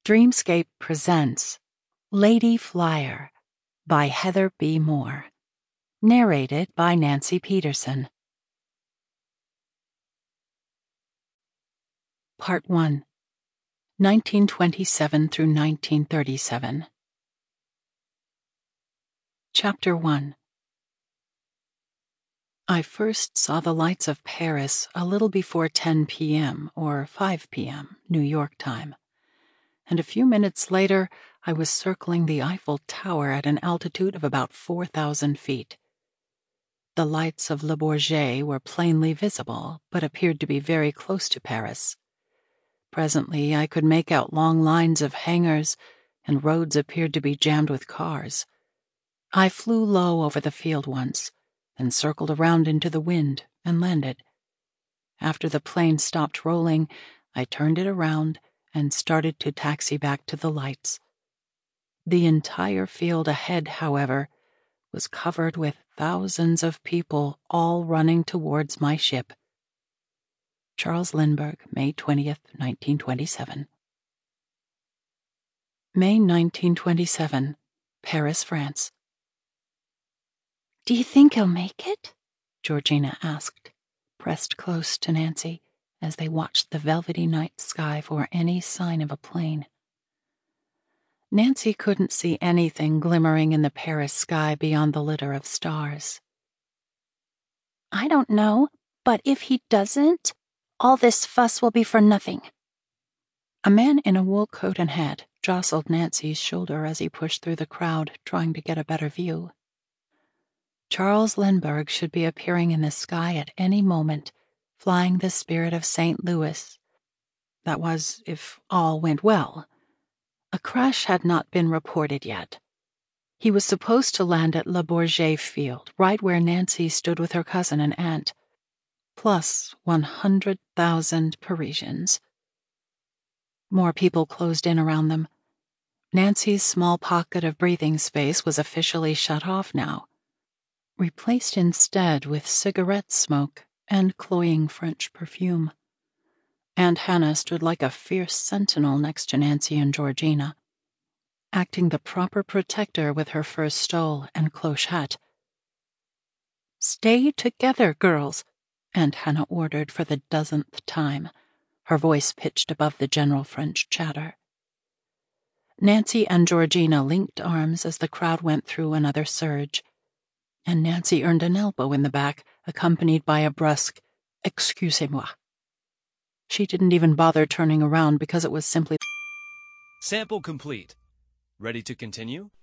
Dreamscape presents Lady Flyer by Heather B. Moore. Narrated by Nancy Peterson. Part 1, 1927 through 1937. Chapter 1. I first saw the lights of Paris a little before 10 p.m. or 5 p.m. New York time, and a few minutes later I was circling the Eiffel Tower at an altitude of about 4,000 feet. The lights of Le Bourget were plainly visible, but appeared to be very close to Paris. Presently I could make out long lines of hangars, and roads appeared to be jammed with cars. I flew low over the field once, then circled around into the wind and landed. After the plane stopped rolling, I turned it around and started to taxi back to the lights. The entire field ahead, however, was covered with thousands of people all running towards my ship. Charles Lindbergh, May 20th, 1927. May 1927, Paris, France. "Do you think he'll make it?" Georgina asked, pressed close to Nancy as they watched the velvety night sky for any sign of a plane. Nancy couldn't see anything glimmering in the Paris sky beyond the litter of stars. "I don't know, but if he doesn't, all this fuss will be for nothing." A man in a wool coat and hat jostled Nancy's shoulder as he pushed through the crowd, trying to get a better view. Charles Lindbergh should be appearing in the sky at any moment, flying the Spirit of St. Louis. That was, if all went well. A crash had not been reported yet. He was supposed to land at Le Bourget Field, right where Nancy stood with her cousin and aunt, plus 100,000 Parisians. More people closed in around them. Nancy's small pocket of breathing space was officially shut off now, replaced instead with cigarette smoke and cloying French perfume. Aunt Hannah stood like a fierce sentinel next to Nancy and Georgina, acting the proper protector with her fur stole and cloche hat. "Stay together, girls," Aunt Hannah ordered for the dozenth time, her voice pitched above the general French chatter. Nancy and Georgina linked arms as the crowd went through another surge, and Nancy earned an elbow in the back, accompanied by a brusque, "Excusez-moi." She didn't even bother turning around because it was simply... Sample complete. Ready to continue?